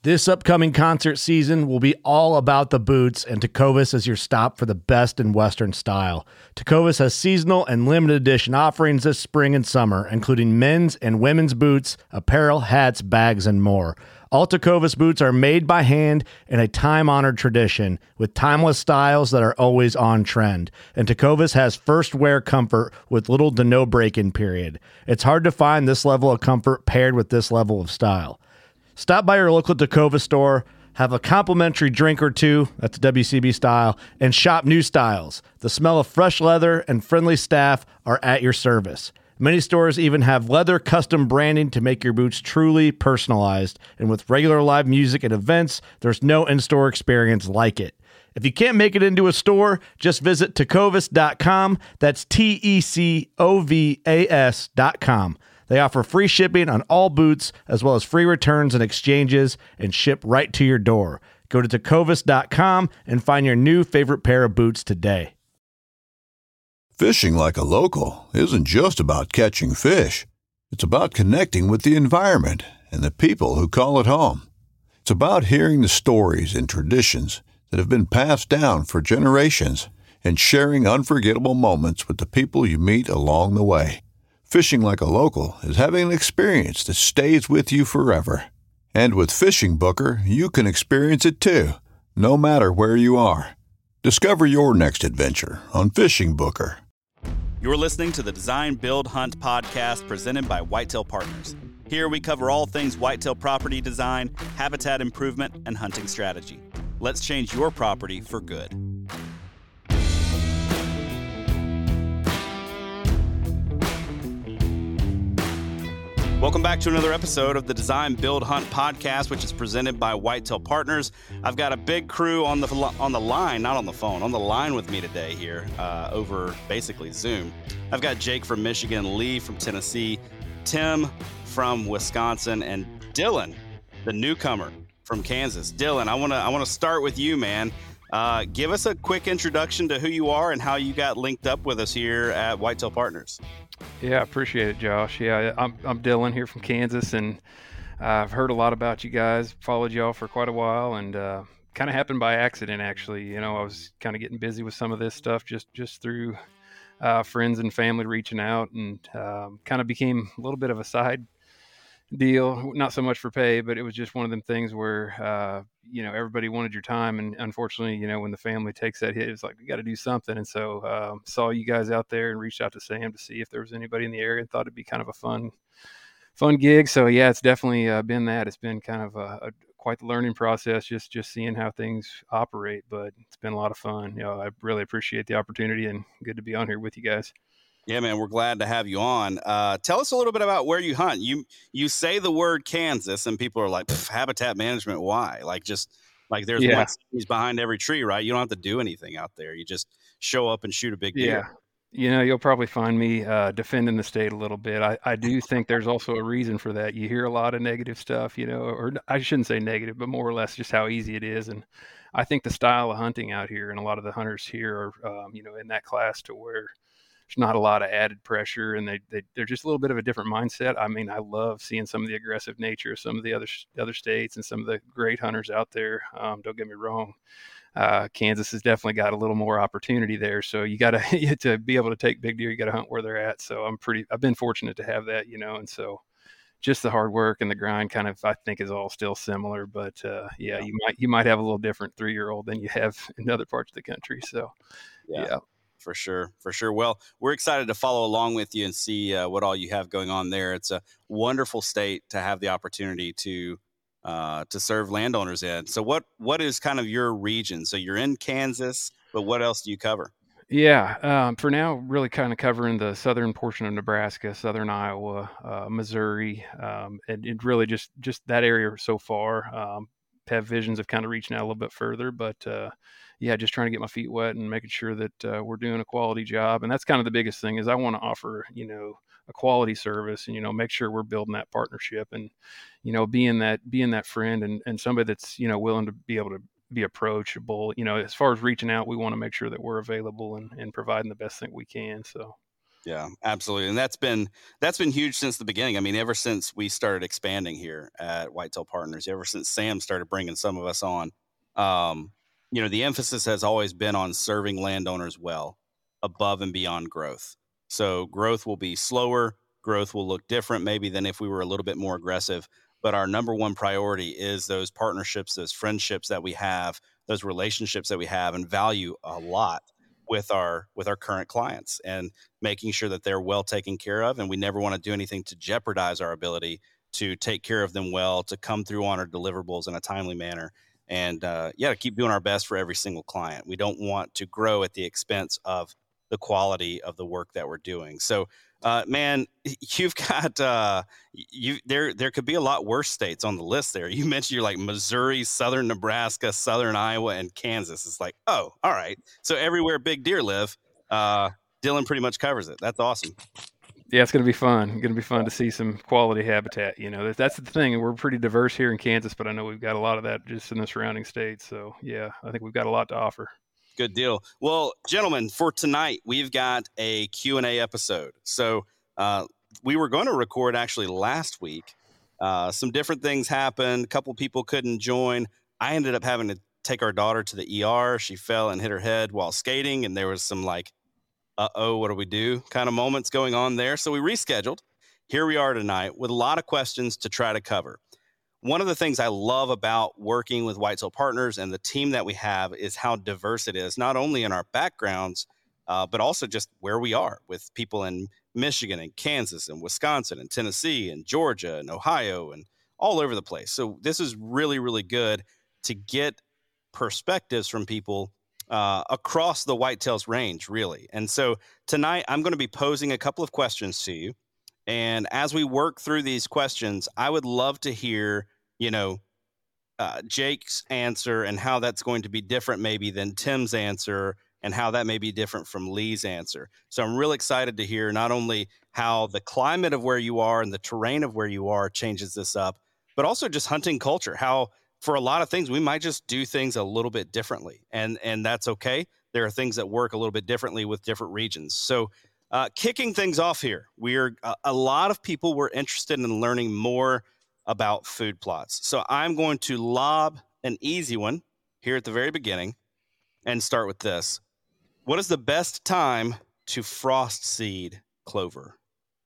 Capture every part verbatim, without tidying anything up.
This upcoming concert season will be all about the boots, and Tecovas is your stop for the best in Western style. Tecovas has seasonal and limited edition offerings this spring and summer, including men's and women's boots, apparel, hats, bags, and more. All Tecovas boots are made by hand in a time-honored tradition with timeless styles that are always on trend. And Tecovas has first wear comfort with little to no break-in period. It's hard to find this level of comfort paired with this level of style. Stop by your local Tecovas store, have a complimentary drink or two, that's W C B style, and shop new styles. The smell of fresh leather and friendly staff are at your service. Many stores even have leather custom branding to make your boots truly personalized. And with regular live music and events, there's no in-store experience like it. If you can't make it into a store, just visit tecovas dot com. That's T E C O V A S dot com. They offer free shipping on all boots, as well as free returns and exchanges, and ship right to your door. Go to tecovas dot com and find your new favorite pair of boots today. Fishing like a local isn't just about catching fish. It's about connecting with the environment and the people who call it home. It's about hearing the stories and traditions that have been passed down for generations and sharing unforgettable moments with the people you meet along the way. Fishing like a local is having an experience that stays with you forever. And with Fishing Booker, you can experience it too, no matter where you are. Discover your next adventure on Fishing Booker. You're listening to the Design, Build, Hunt podcast presented by Whitetail Partners. Here we cover all things whitetail property design, habitat improvement, and hunting strategy. Let's change your property for good. Welcome back to another episode of the Design, Build, Hunt podcast, which is presented by Whitetail Partners. I've got a big crew on the on the line, not on the phone, on the line with me today here uh, over basically Zoom. I've got Jake from Michigan, Lee from Tennessee, Tim from Wisconsin, and Dylan, the newcomer from Kansas. Dylan, I want to I want to start with you, man. Uh, give us a quick introduction to who you are and how you got linked up with us here at Whitetail Partners. Yeah, I appreciate it, Josh. Yeah, I'm I'm Dylan here from Kansas, and uh, I've heard a lot about you guys, followed y'all for quite a while, and uh, kind of happened by accident, actually. You know, I was kind of getting busy with some of this stuff just, just through uh, friends and family reaching out, and um, kind of became a little bit of a side deal, not so much for pay, but it was just one of them things where, uh, you know, everybody wanted your time. And unfortunately, you know, when the family takes that hit, it's like, we got to do something. And so um, saw you guys out there and reached out to Sam to see if there was anybody in the area and thought it'd be kind of a fun, fun gig. So yeah, it's definitely uh, been that. It's been kind of a, a quite the learning process, just, just seeing how things operate, but it's been a lot of fun. You know, I really appreciate the opportunity and good to be on here with you guys. Yeah, man, we're glad to have you on. Uh, tell us a little bit about where you hunt. You you say the word Kansas, and people are like, habitat management, why? Like, just like there's Yeah. one species behind every tree, right? You don't have to do anything out there. You just show up and shoot a big Yeah. deer. You know, you'll probably find me uh, defending the state a little bit. I, I do think there's also a reason for that. You hear a lot of negative stuff, you know, or I shouldn't say negative, but more or less just how easy it is. And I think the style of hunting out here, and a lot of the hunters here are, um, you know, in that class to where there's not a lot of added pressure, and they, they they're just a little bit of a different mindset. I mean, I love seeing some of the aggressive nature of some of the other other states and some of the great hunters out there. Um, don't get me wrong. Uh, Kansas has definitely got a little more opportunity there. So you got to, to be able to take big deer, you got to hunt where they're at. So I'm pretty, I've been fortunate to have that, you know, and so just the hard work and the grind kind of, I think, is all still similar, but uh, yeah, you might, you might have a little different three-year-old than you have in other parts of the country. So Yeah. yeah. For sure. For sure. Well, we're excited to follow along with you and see uh, what all you have going on there. It's a wonderful state to have the opportunity to uh, to serve landowners in. So what what is kind of your region? So you're in Kansas, but what else do you cover? Yeah, um, for now, really kind of covering the southern portion of Nebraska, southern Iowa, uh, Missouri, um, and it really just just that area so far. Um, have visions of kind of reaching out a little bit further, but uh, yeah, just trying to get my feet wet and making sure that uh, we're doing a quality job. And that's kind of the biggest thing is I want to offer, you know, a quality service and, you know, make sure we're building that partnership and, you know, being that being that friend and, and somebody that's, you know, willing to be able to be approachable. You know, as far as reaching out, we want to make sure that we're available and, and providing the best thing we can. So Yeah, absolutely. And that's been that's been huge since the beginning. I mean, ever since we started expanding here at Whitetail Partners, ever since Sam started bringing some of us on, um, you know, the emphasis has always been on serving landowners well, above and beyond growth. So growth will be slower, growth will look different maybe than if we were a little bit more aggressive. But our number one priority is those partnerships, those friendships that we have, those relationships that we have and value a lot with our with our current clients, and making sure that they're well taken care of. And we never want to do anything to jeopardize our ability to take care of them well, to come through on our deliverables in a timely manner. And uh, yeah, to keep doing our best for every single client. We don't want to grow at the expense of the quality of the work that we're doing. So, uh, man, you've got uh, you there. There could be a lot worse states on the list. There, you mentioned you're like Missouri, Southern Nebraska, Southern Iowa, and Kansas. It's like, oh, all right. So everywhere big deer live, uh, Dylan pretty much covers it. That's awesome. Yeah, it's going to be fun. Going to be fun to see some quality habitat. You know, that's, that's the thing. We're pretty diverse here in Kansas, but I know we've got a lot of that just in the surrounding states. So yeah, I think we've got a lot to offer. Good deal. Well, gentlemen, for tonight, we've got a Q and A episode. So uh, we were going to record actually last week. Uh, some different things happened. A couple people couldn't join. I ended up having to take our daughter to the E R. She fell and hit her head while skating, and there was some like, uh-oh, what do we do kind of moments going on there. So we rescheduled. Here we are tonight with a lot of questions to try to cover. One of the things I love about working with Whitetail Partners and the team that we have is how diverse it is, not only in our backgrounds, uh, but also just where we are with people in Michigan and Kansas and Wisconsin and Tennessee and Georgia and Ohio and all over the place. So this is really, really good to get perspectives from people uh, across the whitetails range, really. And so tonight I'm going to be posing a couple of questions to you. And as we work through these questions, I would love to hear, you know, uh, Jake's answer and how that's going to be different maybe than Tim's answer, and how that may be different from Lee's answer. So I'm real excited to hear not only how the climate of where you are and the terrain of where you are changes this up, but also just hunting culture, how for a lot of things, we might just do things a little bit differently. And, and that's okay. There are things that work a little bit differently with different regions. So Uh, kicking things off here, we're uh, a lot of people were interested in learning more about food plots. So I'm going to lob an easy one here at the very beginning and start with this. What is the best time to frost seed clover?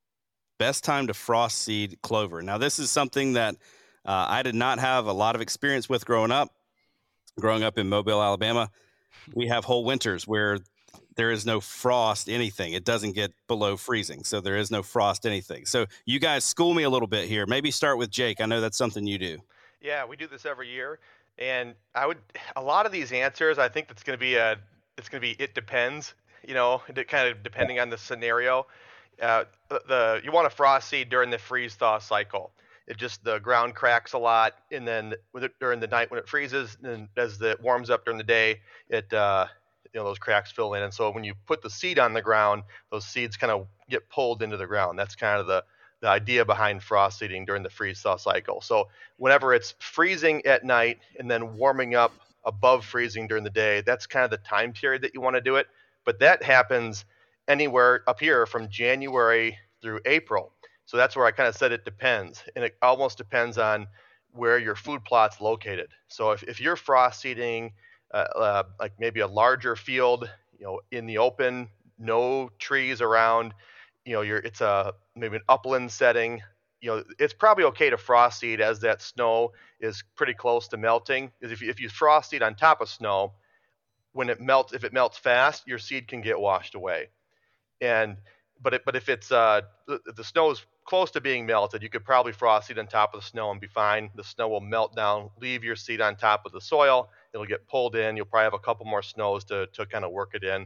Best time to frost seed clover. Now, this is something that uh, I did not have a lot of experience with growing up. Growing up in Mobile, Alabama, we have whole winters where there is no frost anything. It doesn't get below freezing. So there is no frost anything. So you guys school me a little bit here. Maybe start with Jake. I know that's something you do. Yeah, we do this every year. And I would, a lot of these answers, I think that's going to be a, it's going to be, it depends, you know, kind of depending on the scenario. Uh, the, the you want to frost seed during the freeze thaw cycle. It just, the ground cracks a lot. And then with it, during the night when it freezes, and as it warms up during the day, it, uh, you know, those cracks fill in. And so when you put the seed on the ground, those seeds kind of get pulled into the ground. That's kind of the, the idea behind frost seeding during the freeze thaw cycle. So whenever it's freezing at night and then warming up above freezing during the day, that's kind of the time period that you want to do it. But that happens anywhere up here from January through April. So that's where I kind of said it depends. And it almost depends on where your food plot's located. So if, if you're frost seeding Uh, uh, like maybe a larger field, you know, in the open, no trees around, you know, you're, it's a, maybe an upland setting, you know, it's probably okay to frost seed as that snow is pretty close to melting. Because if you, if you frost seed on top of snow, when it melts, if it melts fast, your seed can get washed away. And, but it, but if it's, uh, the, the snow is close to being melted, you could probably frost seed on top of the snow and be fine. The snow will melt down, leave your seed on top of the soil. It'll get pulled in. You'll probably have a couple more snows to, to kind of work it in.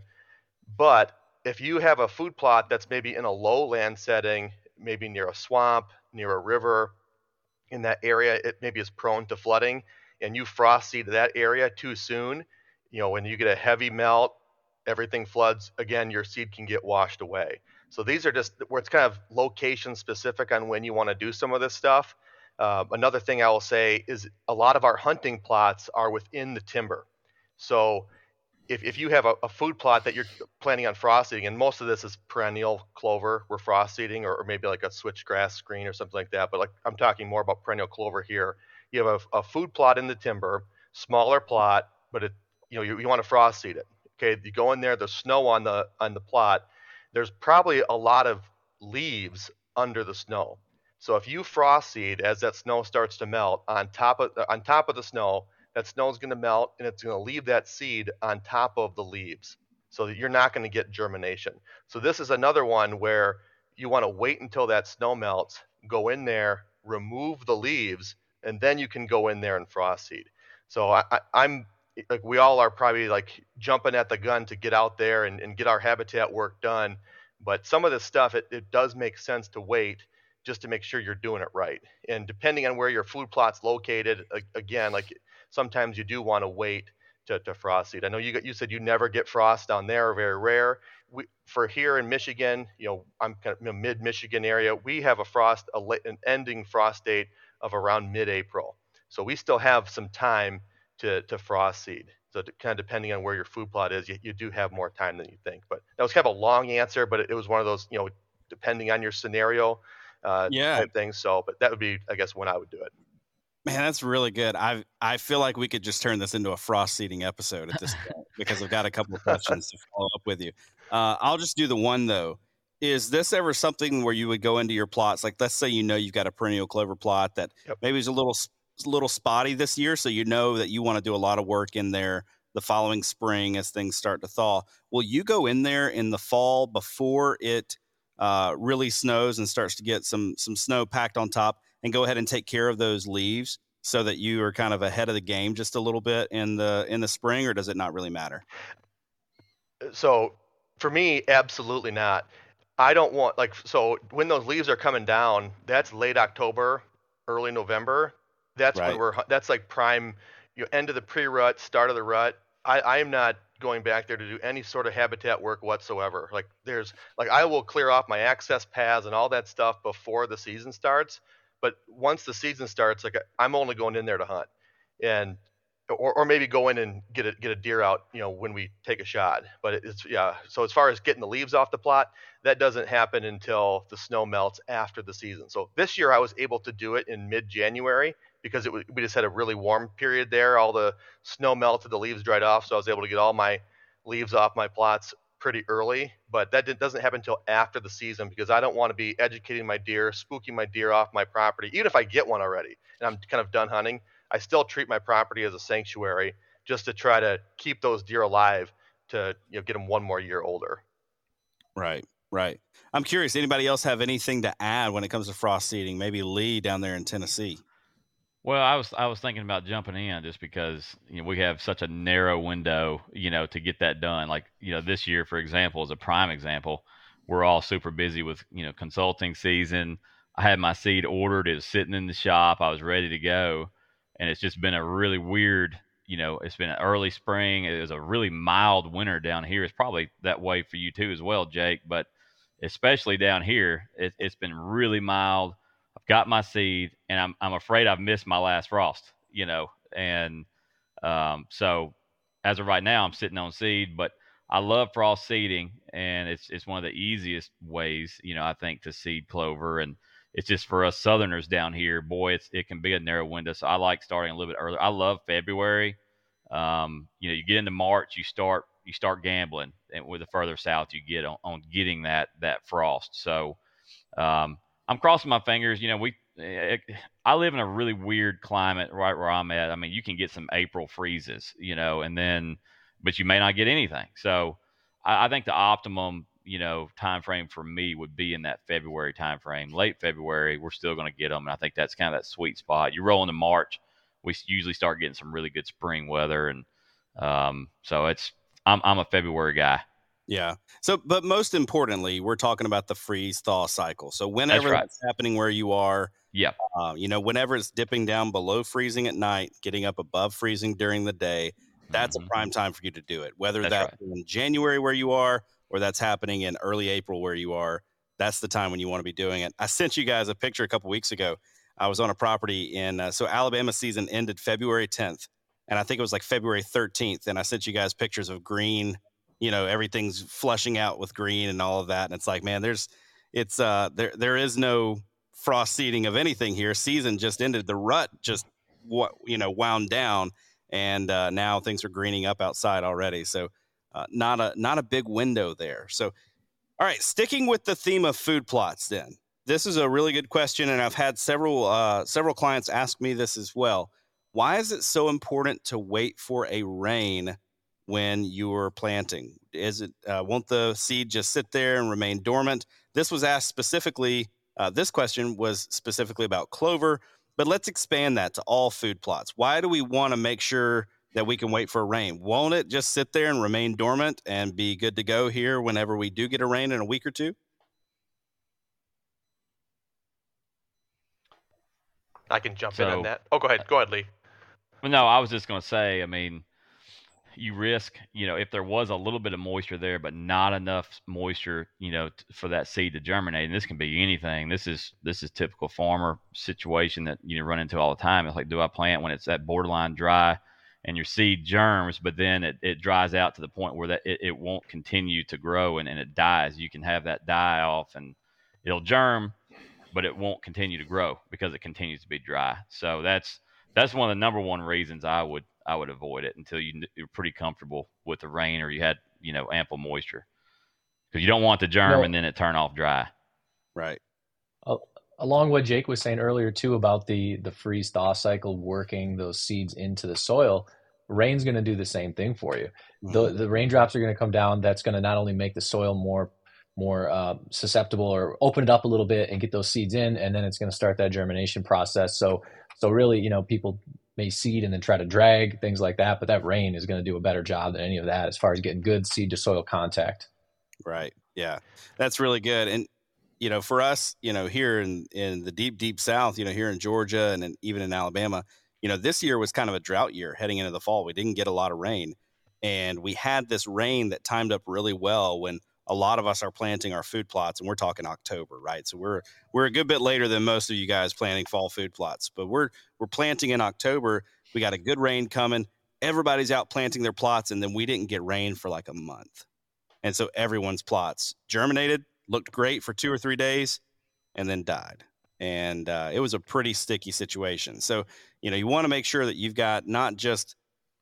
But if you have a food plot that's maybe in a lowland setting, maybe near a swamp, near a river, in that area, it maybe is prone to flooding, and you frost seed that area too soon, you know, when you get a heavy melt, everything floods, again, your seed can get washed away. So these are just where it's kind of location specific on when you want to do some of this stuff. Uh, another thing I will say is a lot of our hunting plots are within the timber. So if, if you have a, a food plot that you're planning on frost seeding, and most of this is perennial clover we're frost seeding, or, or maybe like a switchgrass screen or something like that. But like I'm talking more about perennial clover here. You have a, a food plot in the timber, smaller plot, but it, you know, you, you want to frost seed it. Okay, you go in there, there's snow on the on the plot. There's probably a lot of leaves under the snow. So if you frost seed as that snow starts to melt on top of on top of the snow, that snow is going to melt and it's going to leave that seed on top of the leaves, so that you're not going to get germination. So this is another one where you want to wait until that snow melts, go in there, remove the leaves, and then you can go in there and frost seed. So I, I, I'm like, we all are probably like jumping at the gun to get out there and, and get our habitat work done. But some of this stuff, it, it does make sense to wait just to make sure you're doing it right. And depending on where your food plot's located, again, like sometimes you do want to wait to, to frost seed. I know you got, you said you never get frost down there, very rare. We, for here in Michigan, you know, I'm kind of, you know, mid-Michigan area, we have a frost, a, an ending frost date of around mid-April. So we still have some time to, to frost seed. So to, kind of depending on where your food plot is, you, you do have more time than you think. But that was kind of a long answer, but it, it was one of those, you know, depending on your scenario, uh, yeah. type thing. So, but that would be, I guess, when I would do it. Man, that's really good. I I feel like we could just turn this into a frost seeding episode at this point because I've got a couple of questions to follow up with you. Uh, I'll just do the one though. Is this ever something where you would go into your plots? Like, let's say you know you've got a perennial clover plot that yep. maybe is a little a little spotty this year, so you know that you want to do a lot of work in there the following spring as things start to thaw. Will you go in there in the fall before it uh, really snows and starts to get some some snow packed on top, and go ahead and take care of those leaves so that you are kind of ahead of the game just a little bit in the in the spring, or does it not really matter? So for me, absolutely not. I don't want, like, so when those leaves are coming down, that's late October, early November. That's right. when we're, that's like prime, you know, end of the pre-rut, start of the rut. I, I am not going back there to do any sort of habitat work whatsoever. Like there's, like I will clear off my access paths and all that stuff before the season starts. But once the season starts, like I'm only going in there to hunt, and or, or maybe go in and get a get a deer out, you know, when we take a shot. But it's yeah. So as far as getting the leaves off the plot, that doesn't happen until the snow melts after the season. So this year I was able to do it in mid-January because it was, we just had a really warm period there. All the snow melted, the leaves dried off, so I was able to get all my leaves off my plots pretty early. But that did, doesn't happen until after the season because I don't want to be educating my deer, spooking my deer off my property. Even if I get one already and I'm kind of done hunting, I still treat my property as a sanctuary just to try to keep those deer alive to, you know, get them one more year older. Right, right. I'm curious, anybody else have anything to add when it comes to frost seeding? Maybe Lee down there in Tennessee. Well, I was I was thinking about jumping in just because, you know, we have such a narrow window, you know, to get that done. Like, you know, this year, for example, is a prime example. We're all super busy with, you know, consulting season. I had my seed ordered. It was sitting in the shop. I was ready to go. And it's just been a really weird, you know, it's been an early spring. It was a really mild winter down here. It's probably that way for you too as well, Jake. But especially down here, it, it's been really mild. I've got my seed, and I'm I'm afraid I've missed my last frost, you know. And um, so as of right now, I'm sitting on seed. But I love frost seeding, and it's it's one of the easiest ways, you know, I think, to seed clover. And it's just for us Southerners down here, boy, it's it can be a narrow window. So I like starting a little bit earlier. I love February. Um, you know, you get into March, you start you start gambling, and with the further south you get on, on getting that that frost. So um, I'm crossing my fingers. You know, we it, I live in a really weird climate right where I'm at. I mean, you can get some April freezes, you know, and then but you may not get anything. So I, I think the optimum, you know, time frame for me would be in that February time frame. Late February, we're still going to get them, and I think that's kind of that sweet spot. You roll into March, we usually start getting some really good spring weather, and um, so it's I'm I'm a February guy. Yeah. So, but most importantly, we're talking about the freeze thaw cycle. So whenever that's, right. that's happening where you are, yeah, uh, you know, whenever it's dipping down below freezing at night, getting up above freezing during the day, that's mm-hmm. a prime time for you to do it. Whether that's, that's right. in January where you are, or that's happening in early April where you are, that's the time when you want to be doing it. I sent you guys a picture a couple weeks ago. I was on a property in, uh, so Alabama season ended February tenth. and I think it was like February thirteenth, and I sent you guys pictures of green. You know, everything's flushing out with green and all of that, and it's like, man, there's, it's uh, there there is no frost seeding of anything here. Season just ended. The rut just what you know wound down, and uh, now things are greening up outside already. So uh, not a not a big window there. So all right, sticking with the theme of food plots, then this is a really good question, and I've had several uh, several clients ask me this as well. Why is it so important to wait for a rain when you're planting? Is it uh, won't the seed just sit there and remain dormant? This was asked specifically. Uh, this question was specifically about clover, but let's expand that to all food plots. Why do we want to make sure that we can wait for a rain? Won't it just sit there and remain dormant and be good to go here whenever we do get a rain in a week or two? I can jump So- in on that. Oh, go ahead. Go ahead, Lee. Well, no, I was just going to say, I mean, you risk, you know, if there was a little bit of moisture there, but not enough moisture, you know, t- for that seed to germinate. And this can be anything. This is this is typical farmer situation that you run into all the time. It's like, do I plant when it's that borderline dry and your seed germs, but then it, it dries out to the point where that it, it won't continue to grow and, and it dies. You can have that die off and it'll germ, but it won't continue to grow because it continues to be dry. So that's that's one of the number one reasons I would I would avoid it until you, you're pretty comfortable with the rain or you had, you know, ample moisture, because you don't want the germ No. and then it turn off dry. Right. Along what Jake was saying earlier too about the the freeze thaw cycle working those seeds into the soil, rain's going to do the same thing for you. The the raindrops are going to come down. That's going to not only make the soil more more uh, susceptible or open it up a little bit and get those seeds in, and then it's going to start that germination process. So so really, you know, people may seed and then try to drag, things like that, but that rain is going to do a better job than any of that as far as getting good seed to soil contact. Right. Yeah. That's really good. And, you know, for us, you know, here in, in the deep, deep South, you know, here in Georgia and in, even in Alabama, you know, this year was kind of a drought year heading into the fall. We didn't get a lot of rain. And we had this rain that timed up really well when a lot of us are planting our food plots, and we're talking October, right? So we're we're a good bit later than most of you guys planting fall food plots, but we're we're planting in October. We got a good rain coming. Everybody's out planting their plots, and then we didn't get rain for like a month. And so everyone's plots germinated, looked great for two or three days, and then died. And uh, it was a pretty sticky situation. So, you know, you want to make sure that you've got not just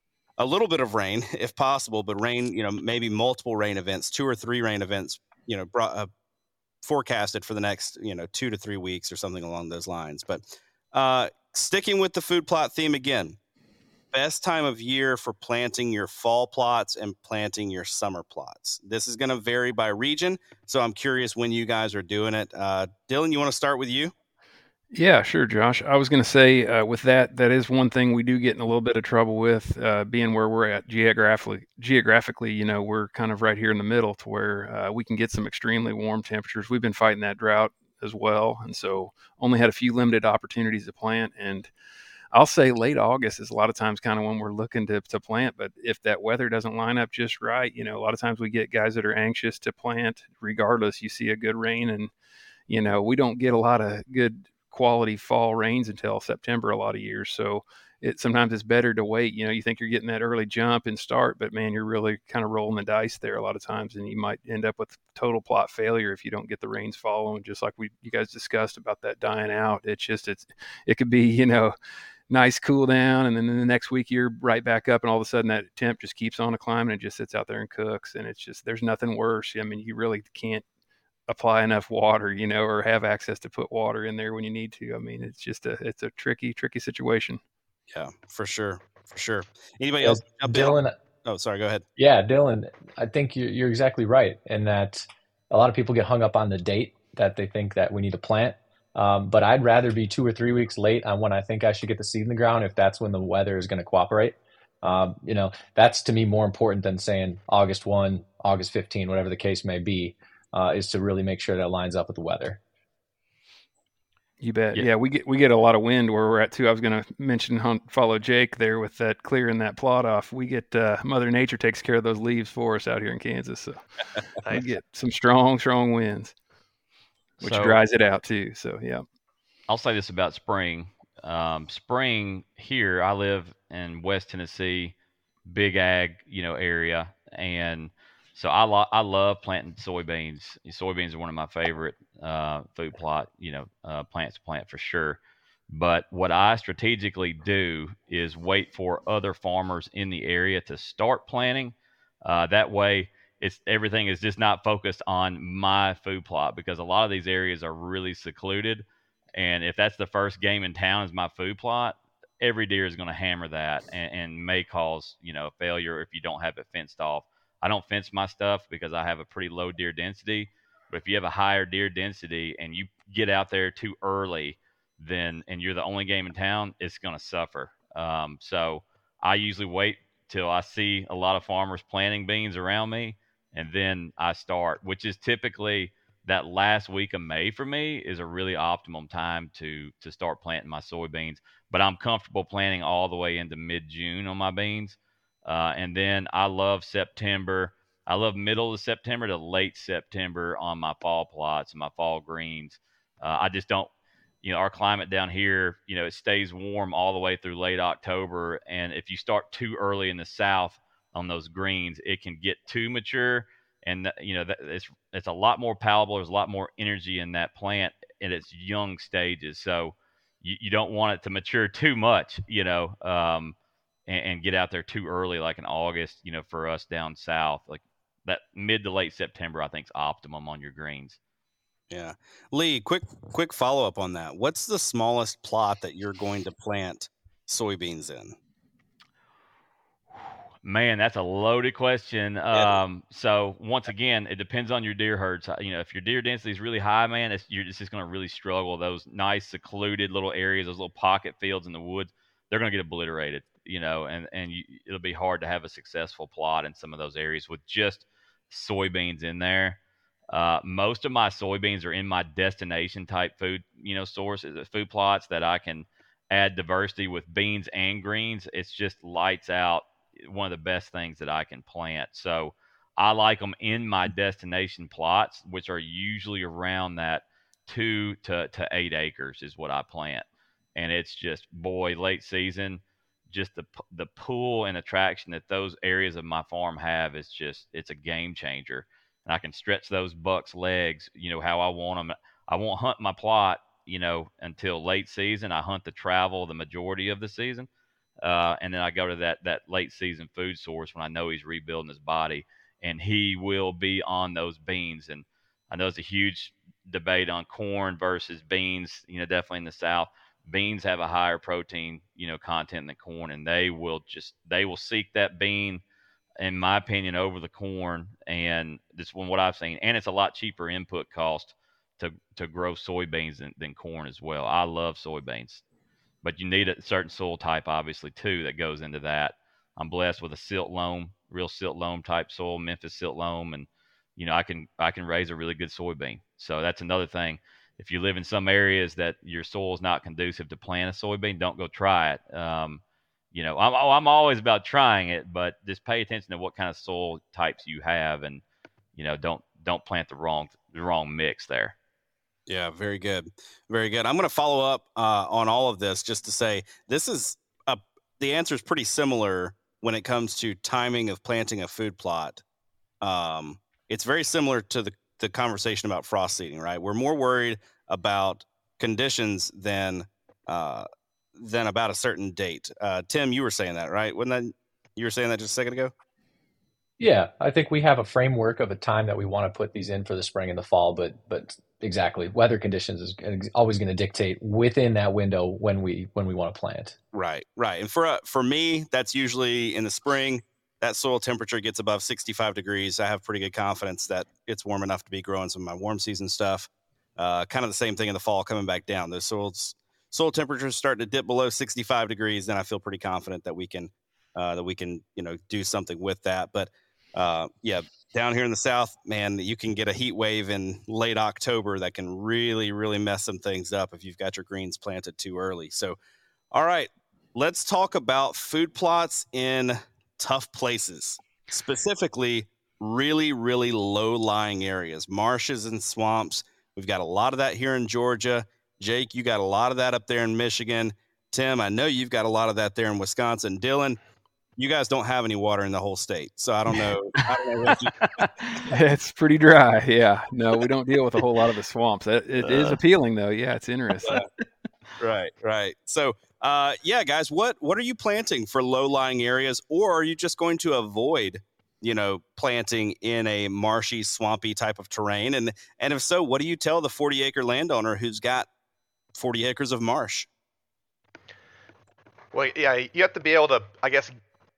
a little bit of rain, if possible, but rain, you know, maybe multiple rain events, two or three rain events, you know, brought, uh, forecasted for the next, you know, two to three weeks or something along those lines. But uh, sticking with the food plot theme again, best time of year for planting your fall plots and planting your summer plots. This is going to vary by region, so I'm curious when you guys are doing it. Uh, Dylan, you want to start with you? Yeah, sure, Josh. I was going to say uh, with that, that is one thing we do get in a little bit of trouble with, uh, being where we're at geographically. Geographically, you know, we're kind of right here in the middle to where uh, we can get some extremely warm temperatures. We've been fighting that drought as well, and so only had a few limited opportunities to plant. And I'll say late August is a lot of times kind of when we're looking to to plant. But if that weather doesn't line up just right, you know, a lot of times we get guys that are anxious to plant regardless. You see a good rain, and you know, we don't get a lot of good quality fall rains until September a lot of years. So it sometimes it's better to wait. You know, you think you're getting that early jump and start, but man, you're really kind of rolling the dice there a lot of times, and you might end up with total plot failure if you don't get the rains following, just like we you guys discussed about that dying out. It's just it's it could be, you know, nice cool down, and then the next week you're right back up, and all of a sudden that temp just keeps on a climb and it just sits out there and cooks. And it's just, there's nothing worse. I mean, you really can't apply enough water, you know, or have access to put water in there when you need to. I mean, it's just a, it's a tricky, tricky situation. Yeah, for sure. For sure. Anybody Yeah, else? jump in? Dylan, Oh, sorry. Go ahead. yeah, Dylan, I think you're, you're exactly right in that a lot of people get hung up on the date that they think that we need to plant. Um, but I'd rather be two or three weeks late on when I think I should get the seed in the ground if that's when the weather is going to cooperate. Um, you know, that's to me more important than saying August first, August fifteenth, whatever the case may be, uh, is to really make sure that it lines up with the weather. You bet. Yeah. Yeah, we get we get a lot of wind where we're at too. I was going to mention hunt, follow Jake there with that clearing that plot off. We get uh, Mother Nature takes care of those leaves for us out here in Kansas, so we Nice. get some strong, strong winds, which So- dries it out too. So yeah, I'll say this about spring. Um, spring here, I live in West Tennessee, big ag, you know, area, and so I lo- I love planting soybeans. Soybeans are one of my favorite uh, food plot, you know, uh, plants to plant for sure. But what I strategically do is wait for other farmers in the area to start planting. Uh, that way, it's everything is just not focused on my food plot, because a lot of these areas are really secluded. And if that's the first game in town is my food plot, every deer is going to hammer that, and, and may cause, you know, failure if you don't have it fenced off. I don't fence my stuff because I have a pretty low deer density. But if you have a higher deer density and you get out there too early, then and you're the only game in town, it's going to suffer. Um, so I usually wait till I see a lot of farmers planting beans around me, and then I start, which is typically that last week of May for me is a really optimum time to to start planting my soybeans. But I'm comfortable planting all the way into mid-June on my beans. Uh, and then I love September. I love middle of September to late September on my fall plots and my fall greens. Uh, I just don't, you know, our climate down here, you know, it stays warm all the way through late October. And if you start too early in the south on those greens, it can get too mature. And, you know, it's, it's a lot more palatable. There's a lot more energy in that plant in its young stages. So you, you don't want it to mature too much, you know, um, and, and get out there too early, like in August, you know, for us down south. Like that mid to late September, I think is optimum on your greens. Yeah. Lee, quick quick follow up on that. What's the smallest plot that you're going to plant soybeans in? Man, that's a loaded question. Yeah. Um, so once again, it depends on your deer herds. You know, if your deer density is really high, man, it's, you're just going to really struggle. Those nice secluded little areas, those little pocket fields in the woods, they're going to get obliterated, you know, and, and you, it'll be hard to have a successful plot in some of those areas with just soybeans in there. Uh, most of my soybeans are in my destination type food, you know, sources, food plots that I can add diversity with beans and greens. It's just lights out. One of the best things that I can plant. So I like them in my destination plots, which are usually around that two to, to eight acres is what I plant. And it's just, boy, late season, just the the pool and attraction that those areas of my farm have is just, it's a game changer. And I can stretch those bucks' legs, you know, how I want them. I won't hunt my plot, you know, until late season. I hunt the travel the majority of the season. Uh, and then I go to that that late season food source when I know he's rebuilding his body, and he will be on those beans. And I know it's a huge debate on corn versus beans. You know, definitely in the South, beans have a higher protein, you know, content than corn, and they will just they will seek that bean, in my opinion, over the corn. And this one, what I've seen, and it's a lot cheaper input cost to to grow soybeans than, than corn as well. I love soybeans. But you need a certain soil type, obviously, too, that goes into that. I'm blessed with a silt loam, real silt loam type soil, Memphis silt loam, and you know I can I can raise a really good soybean. So that's another thing. If you live in some areas that your soil is not conducive to plant a soybean, don't go try it. Um, you know, I'm I'm always about trying it, but just pay attention to what kind of soil types you have, and you know, don't don't plant the wrong the wrong mix there. Yeah, very good. Very good. I'm going to follow up uh, on all of this just to say this is a, the answer is pretty similar when it comes to timing of planting a food plot. Um, it's very similar to the, the conversation about frost seeding, right? We're more worried about conditions than uh, than about a certain date. Uh, Tim, you were saying that, right? Wasn't that you were saying that just a second ago? Yeah, I think we have a framework of a time that we want to put these in for the spring and the fall, but but exactly, weather conditions is always going to dictate within that window when we when we want to plant. Right, right. And for uh, for me, that's usually in the spring. That soil temperature gets above sixty-five degrees. I have pretty good confidence that it's warm enough to be growing some of my warm season stuff. Uh, kind of the same thing in the fall, coming back down. The soil's soil temperatures starting to dip below sixty-five degrees, then I feel pretty confident that we can uh, that we can you know do something with that. But Uh, yeah, down here in the South, man, you can get a heat wave in late October that can really, really mess some things up if you've got your greens planted too early. So, all right, let's talk about food plots in tough places, specifically really, really low-lying areas, marshes and swamps. We've got a lot of that here in Georgia. Jake, you got a lot of that up there in Michigan. Tim, I know you've got a lot of that there in Wisconsin. Dylan, you guys don't have any water in the whole state, so I don't know. I don't know what you... It's pretty dry. Yeah, no, we don't deal with a whole lot of the swamps. It, it uh, is appealing, though. Yeah, it's interesting. Right, right. So, uh, yeah, guys, what what are you planting for low-lying areas, or are you just going to avoid, you know, planting in a marshy, swampy type of terrain? And and if so, what do you tell the forty-acre landowner who's got forty acres of marsh? Well, yeah, you have to be able to, I guess.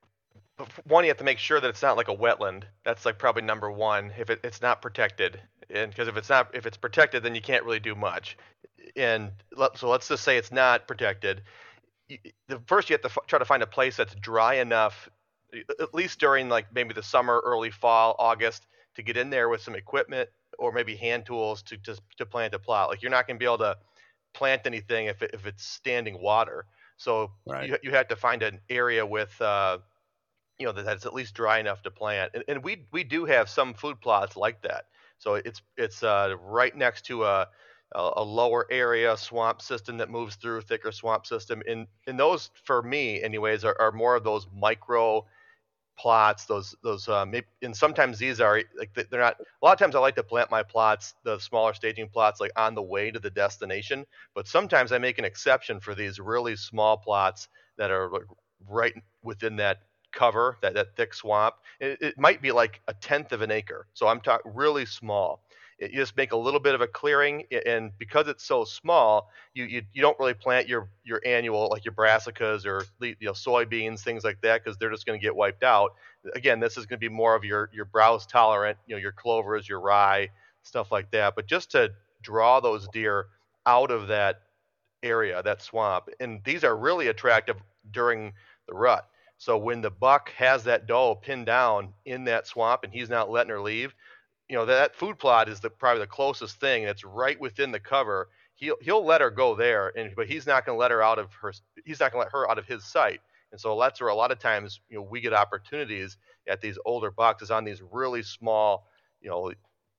One, you have to make sure that it's not like a wetland. That's like probably number one. If it, it's not protected, and because if it's not, if it's protected, then you can't really do much. And let, so let's just say it's not protected. You, the first, you have to f- try to find a place that's dry enough, at least during like maybe the summer, early fall, August, to get in there with some equipment or maybe hand tools to just to plant a plot. Like you're not going to be able to plant anything if it, if it's standing water. So right. you you have to find an area with. Uh, you know, that's at least dry enough to plant. And, and we we do have some food plots like that. So it's it's uh, right next to a, a lower area swamp system that moves through thicker swamp system. And, and those, for me anyways, are, are more of those micro plots, those, those um, and sometimes these are, like they're not, a lot of times I like to plant my plots, the smaller staging plots, like on the way to the destination. But sometimes I make an exception for these really small plots that are right within that cover, that, that thick swamp. It, it might be like a tenth of an acre. So I'm talking really small. It, you just make a little bit of a clearing, and because it's so small, you you, you don't really plant your your annual, like your brassicas or you know soybeans, things like that, because they're just going to get wiped out. Again, this is going to be more of your your browse tolerant, you know, your clovers, your rye, stuff like that. But just to draw those deer out of that area, that swamp, and these are really attractive during the rut. So when the buck has that doe pinned down in that swamp and he's not letting her leave, you know, that food plot is the probably the closest thing. It's right within the cover. He'll he'll let her go there, and but he's not going to let her out of her. He's not going to let her out of his sight. And so that's where a lot of times, you know, we get opportunities at these older bucks is on these really small, you know,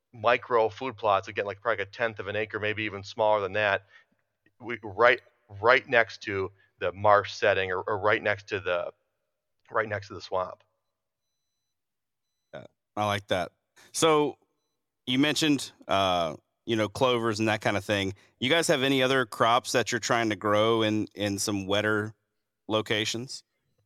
micro food plots. Again, like probably a tenth of an acre, maybe even smaller than that. We right right next to the marsh setting, or, or right next to the right next to the swamp. Yeah, I like that. So you mentioned, uh, you know, clovers and that kind of thing. You guys have any other crops that you're trying to grow in, in some wetter locations?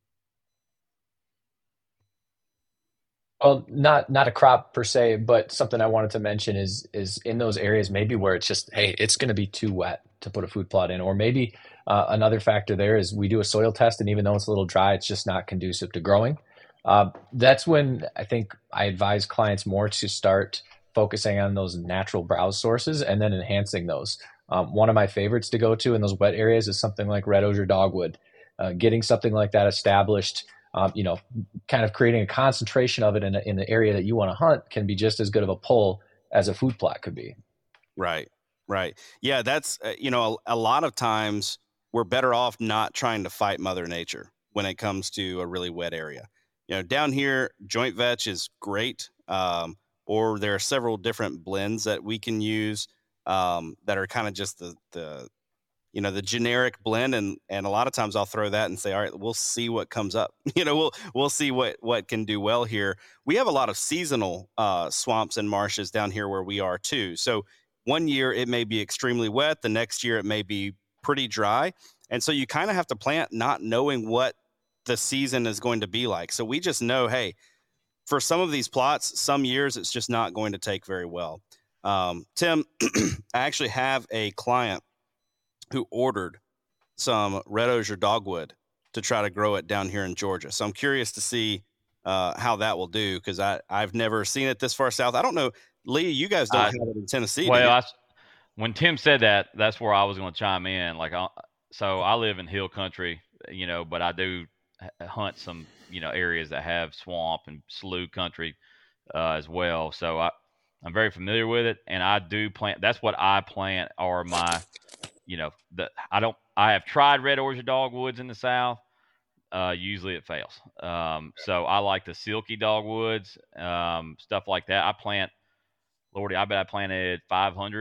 Well, not not a crop per se, but something I wanted to mention is is in those areas maybe where it's just, hey, it's going to be too wet to put a food plot in, or maybe uh, another factor there is we do a soil test, and even though it's a little dry, it's just not conducive to growing. Uh, that's when I think I advise clients more to start focusing on those natural browse sources and then enhancing those. Um, one of my favorites to go to in those wet areas is something like red osier dogwood. Uh, getting something like that established, um, you know, kind of creating a concentration of it in, a, in the area that you want to hunt can be just as good of a pull as a food plot could be. Right, right. Yeah, that's, uh, you know, a, a lot of times we're better off not trying to fight Mother Nature when it comes to a really wet area. You know, down here, joint vetch is great, um, or there are several different blends that we can use um, that are kind of just the, the, you know, the generic blend. And, and a lot of times I'll throw that and say, all right, we'll see what comes up. You know, we'll, we'll see what, what can do well here. We have a lot of seasonal uh, swamps and marshes down here where we are too. So one year it may be extremely wet. The next year it may be pretty dry. And so you kind of have to plant not knowing what the season is going to be like. So we just know, hey, for some of these plots, some years it's just not going to take very well. Um, Tim, I actually have a client who ordered some red osier dogwood to try to grow it down here in Georgia. So I'm curious to see uh, how that will do, because I I've never seen it this far south. I don't know, Lee, you guys don't I, have it in Tennessee. Well, I, when Tim said that, that's where I was going to chime in. Like, I, so I live in hill country, you know, but I do hunt some, you know, areas that have swamp and slough country uh, as well. So I, I'm very familiar with it, and I do plant. That's what I plant are my, you know, the I don't. I have tried red osier dogwoods in the South. Uh, usually it fails. Um, so I like the silky dogwoods, um, stuff like that. I plant, Lordy, I bet I planted five hundred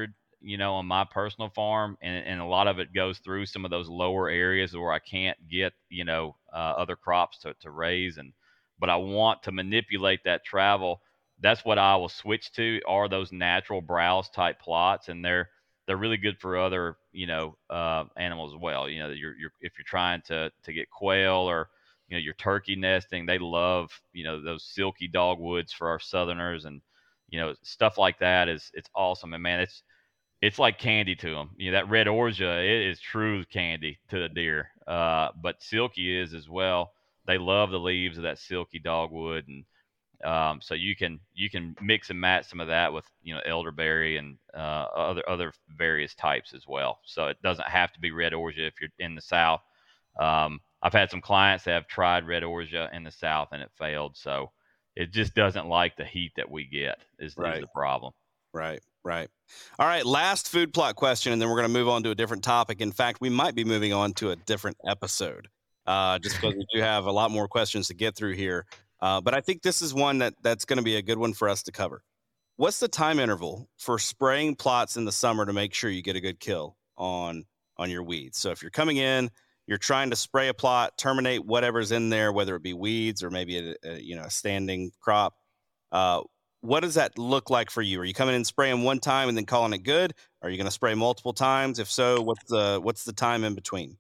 you know, on my personal farm, and, and a lot of it goes through some of those lower areas where I can't get, you know, uh, other crops to, to raise. And, but I want to manipulate that travel. That's what I will switch to, are those natural browse type plots. And they're, they're really good for other, you know, uh, animals as well. You know, you're, you're, if you're trying to, to get quail, or, you know, your turkey nesting, they love, you know, those silky dogwoods for our Southerners, and, you know, stuff like that is, it's awesome. And man, it's, it's like candy to them. You know, that red orgeat, it is true candy to the deer. Uh, but silky is as well. They love the leaves of that silky dogwood. And, um, so you can, you can mix and match some of that with, you know, elderberry and, uh, other, other various types as well. So it doesn't have to be red orgeat if you're in the South. Um, I've had some clients that have tried red orgeat in the South and it failed. So it just doesn't like the heat that we get is, Right. is the problem. Right, right. All right, last food plot question, and then we're going to move on to a different topic. In fact, we might be moving on to a different episode, uh, just because we do have a lot more questions to get through here. Uh, but I think this is one that, that's going to be a good one for us to cover. What's the time interval for spraying plots in the summer to make sure you get a good kill on on your weeds? So if you're coming in, you're trying to spray a plot, terminate whatever's in there, whether it be weeds or maybe a, a you know a standing crop. Uh, what does that look like for you? Are you coming in spraying one time and then calling it good? Are you going to spray multiple times? If so, what's the what's the time in between?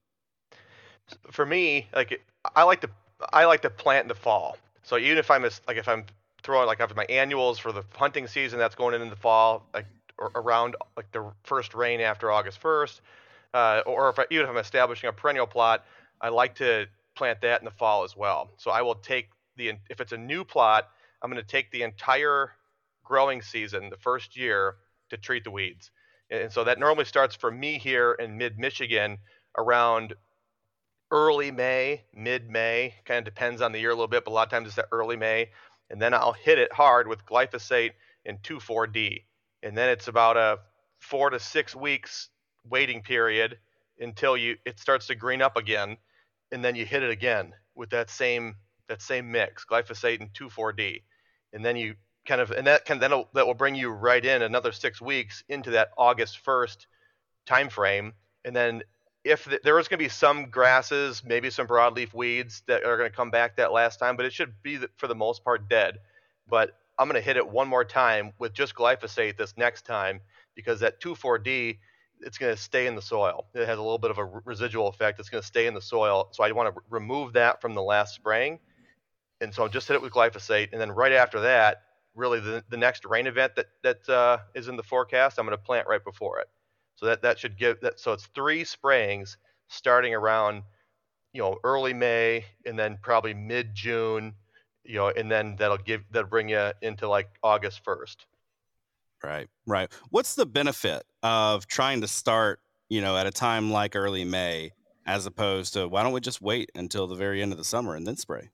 For me, like I like to I like to plant in the fall. So even if I'm like if I'm throwing like after my annuals for the hunting season, that's going in in the fall, like around like the first rain after August first. Uh, or if I, even if I'm establishing a perennial plot, I like to plant that in the fall as well. So I will take the, if it's a new plot, I'm going to take the entire growing season, the first year, to treat the weeds. And so that normally starts for me here in mid-Michigan around early May, mid-May, kind of depends on the year a little bit, but a lot of times it's that early May. And then I'll hit it hard with glyphosate and two four D. And then it's about a four to six weeks waiting period until you it starts to green up again, and then you hit it again with that same that same mix, glyphosate and two four D, and then you kind of and that can then that will bring you right in another six weeks into that August first time frame. And then if the, there is going to be some grasses, maybe some broadleaf weeds that are going to come back that last time, but it should be for the most part dead. But I'm going to hit it one more time with just glyphosate this next time, because that two four D, it's going to stay in the soil. It has a little bit of a residual effect. It's going to stay in the soil. So I want to remove that from the last spraying. And so I'll just hit it with glyphosate. And then right after that, really the, the next rain event that, that uh, is in the forecast, I'm going to plant right before it. So that, that should give that. So it's three sprayings starting around, you know, early May, and then probably mid June, you know, and then that'll give, that'll bring you into like August first. Right, right. What's the benefit of trying to start, you know, at a time like early May, as opposed to why don't we just wait until the very end of the summer and then spray?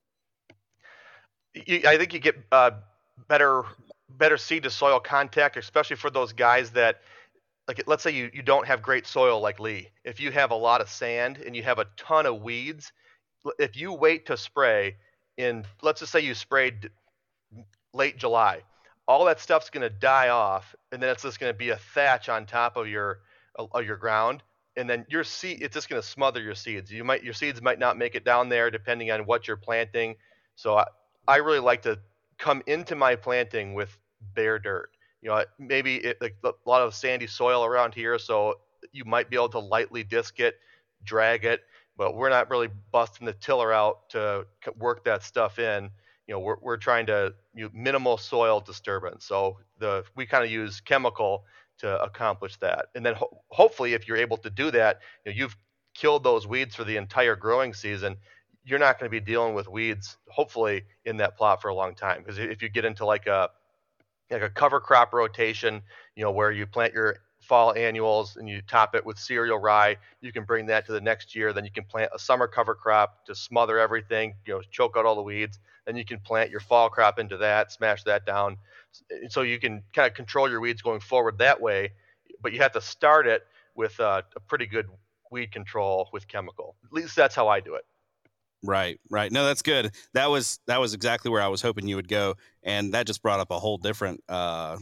You, I think you get uh, better, better seed to soil contact, especially for those guys that, like, let's say you, you don't have great soil like Lee. If you have a lot of sand and you have a ton of weeds, if you wait to spray in, let's just say you sprayed late July, all that stuff's going to die off, and then it's just going to be a thatch on top of your of your ground, and then your seed, it's just going to smother your seeds. You might your seeds might not make it down there depending on what you're planting. So I, I really like to come into my planting with bare dirt. You know, maybe it, like a lot of sandy soil around here, so you might be able to lightly disc it, drag it, but we're not really busting the tiller out to work that stuff in. You know, we're we're trying to you know, minimal soil disturbance. So the we kind of use chemical to accomplish that. And then ho- hopefully, if you're able to do that, you know, you've killed those weeds for the entire growing season. You're not going to be dealing with weeds, hopefully, in that plot for a long time. Because if you get into like a like a cover crop rotation, you know, where you plant your fall annuals and you top it with cereal rye, you can bring that to the next year. Then you can plant a summer cover crop to smother everything, you know, choke out all the weeds. Then you can plant your fall crop into that, smash that down. So you can kind of control your weeds going forward that way, but you have to start it with uh, a pretty good weed control with chemical. At least that's how I do it. Right, right. No, that's good. That was that was exactly where I was hoping you would go, and that just brought up a whole different uh,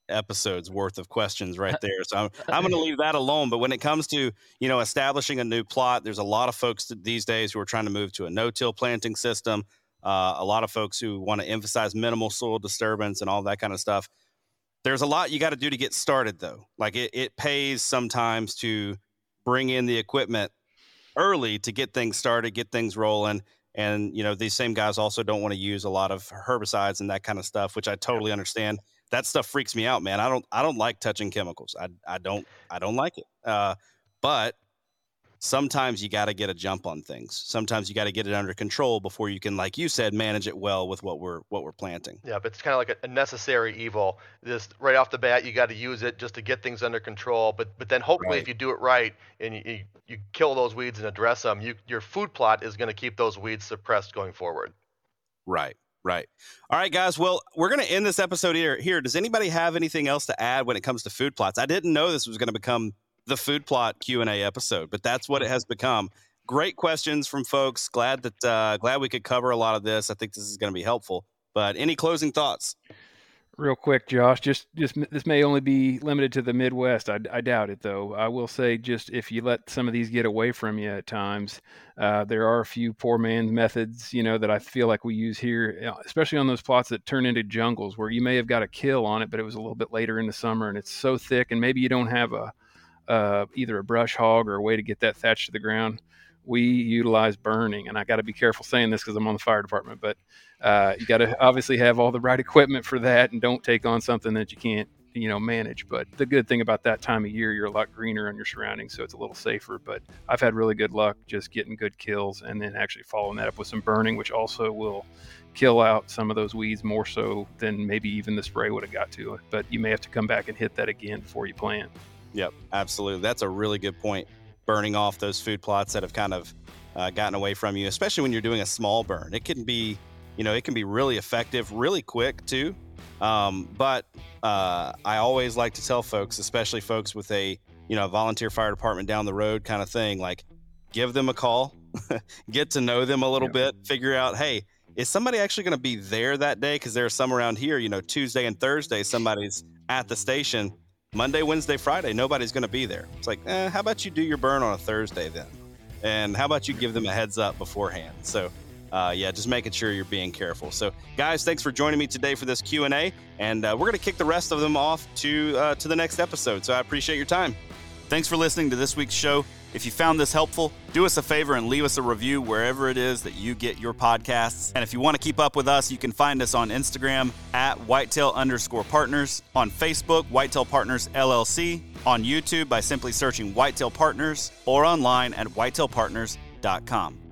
episodes worth of questions right there. So I'm, I'm going to leave that alone. But when it comes to, you know, establishing a new plot, there's a lot of folks these days who are trying to move to a no-till planting system. Uh, a lot of folks who want to emphasize minimal soil disturbance and all that kind of stuff. There's a lot you got to do to get started, though. Like it, it pays sometimes to bring in the equipment early to get things started, get things rolling. And, you know, these same guys also don't want to use a lot of herbicides and that kind of stuff, which I totally understand. That stuff freaks me out, man. I don't, I don't like touching chemicals. I, I don't, I don't like it. Uh, but sometimes you got to get a jump on things. Sometimes you got to get it under control before you can, like you said, manage it well with what we're, what we're planting. Yeah, but it's kind of like a, a necessary evil. This right off the bat, you got to use it just to get things under control. But, but then hopefully Right. if you do it right and you, you, you kill those weeds and address them, you, your food plot is going to keep those weeds suppressed going forward. Right. Right. All right, guys. Well, we're going to end this episode here. Here, does anybody have anything else to add when it comes to food plots? I didn't know this was going to become the food plot Q and A episode, but that's what it has become. Great questions from folks. Glad that uh, glad we could cover a lot of this. I think this is going to be helpful. But any closing thoughts? Real quick, Josh, just, just this may only be limited to the Midwest. I, I doubt it, though. I will say just if you let some of these get away from you at times, uh, there are a few poor man's methods, you know, that I feel like we use here, especially on those plots that turn into jungles where you may have got a kill on it, but it was a little bit later in the summer and it's so thick and maybe you don't have a uh, either a brush hog or a way to get that thatch to the ground. We utilize burning, and I got to be careful saying this because I'm on the fire department, but uh, you got to obviously have all the right equipment for that and don't take on something that you can't, you know, manage. But the good thing about that time of year, you're a lot greener on your surroundings, so it's a little safer. But I've had really good luck just getting good kills and then actually following that up with some burning, which also will kill out some of those weeds more so than maybe even the spray would have got to it. But you may have to come back and hit that again before you plant. Yep, absolutely. That's a really good point. Burning off those food plots that have kind of uh, gotten away from you, especially when you're doing a small burn. It can be, you know, it can be really effective, really quick too. Um, but uh, I always like to tell folks, especially folks with a, you know, volunteer fire department down the road kind of thing, like give them a call, get to know them a little Yeah. bit, figure out, hey, is somebody actually going to be there that day? Because there's some around here, you know, Tuesday and Thursday, somebody's at the station. Monday, Wednesday, Friday, nobody's going to be there. It's like, eh, how about you do your burn on a Thursday then? And how about you give them a heads up beforehand? So, uh, yeah, just making sure you're being careful. So, guys, thanks for joining me today for this Q and A. And uh, we're going to kick the rest of them off to uh, to the next episode. So I appreciate your time. Thanks for listening to this week's show. If you found this helpful, do us a favor and leave us a review wherever it is that you get your podcasts. And if you want to keep up with us, you can find us on Instagram at whitetail underscore partners, on Facebook, Whitetail Partners L L C, on YouTube by simply searching Whitetail Partners, or online at whitetail partners dot com.